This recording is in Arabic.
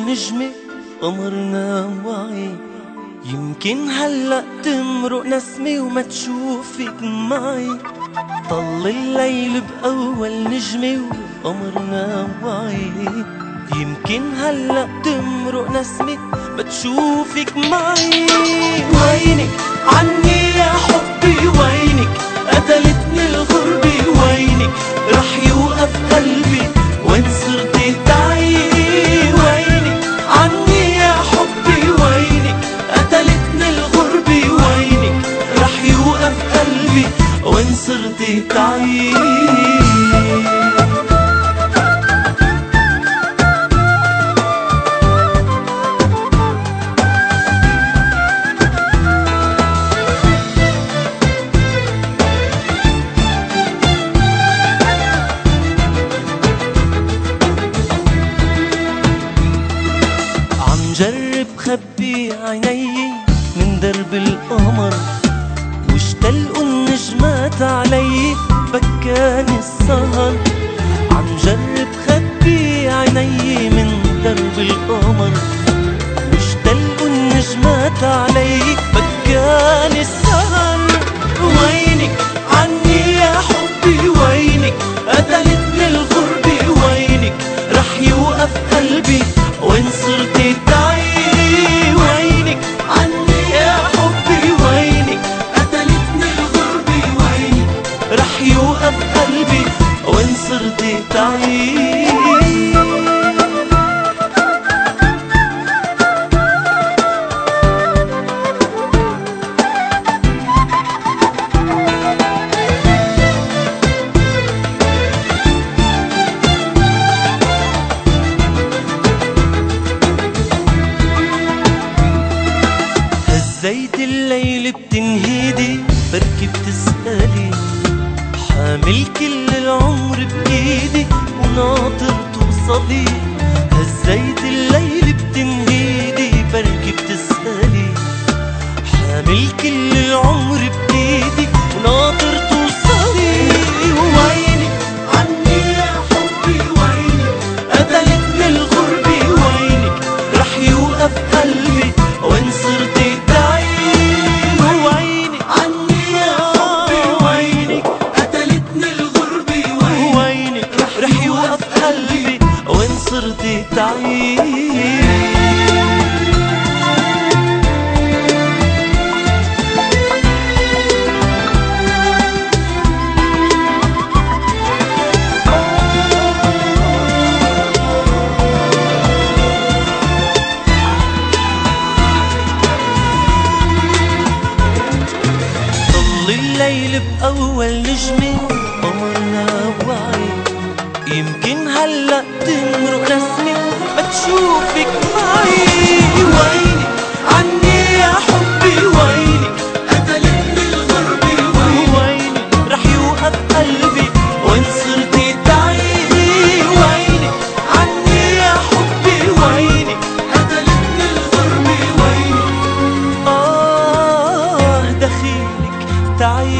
نجمة قمرنا وعي، يمكن هلأ تمرق نسمة وما تشوفك معي. طل الليل بأول نجمة وقمرنا وعي، يمكن هلأ تمرق نسمة ما تشوفك معي. وينك عني يا حبي وينك، قتلتني الغربة وينك، رح يوقف قلبي وين صرتي تعي. وينك عني يا حبي وينك، قتلتني الغربة وينك، رح يوقف قلبي وين صرتي تعي. جرب خبي عيني من درب القمر، واشتلقوا النجمات علي بكاني السهر. عم جرب خبي عيني من درب القمر، واشتلقوا النجمات علي بكاني السهر. وينك عني يا حبي وينك، قتلتني الغربة وينك، رح يوقف قلبي وين صرتي تعي. وينك عني يا حبي وينك، قتلتني الغربة وينك، رح يوقف قلبي وين صرتي تعي. هزيت الليل بتنهيدي بركي بتسألي، حامل كل العمر بإيدي وناطر توصلي. هزيت الليل بتنهيدي بركي بتسألي، حامل كل العمر بإيدي وناطر توصلي. وينك عني يا حبي وينك، قتلتني الغربة وينك، رح يوقف قلبي وين صرتي تعي. وينك عني يا حبي وينك، قتلتني الغربة وينك، رح يوقف قلبي وين صرتي تعي. الليل بأول نجمة قمرنا وعي، يمكن هلأ تمرق نسمة ما تشوفك معي. وينك عني يا حبي وينك، قتلتني الغربة وينك، رح يوقف قلبي وين صرتي تعي. وينك عني يا حبي وينك، قتلتني الغربة وينك، دخيلك تعي.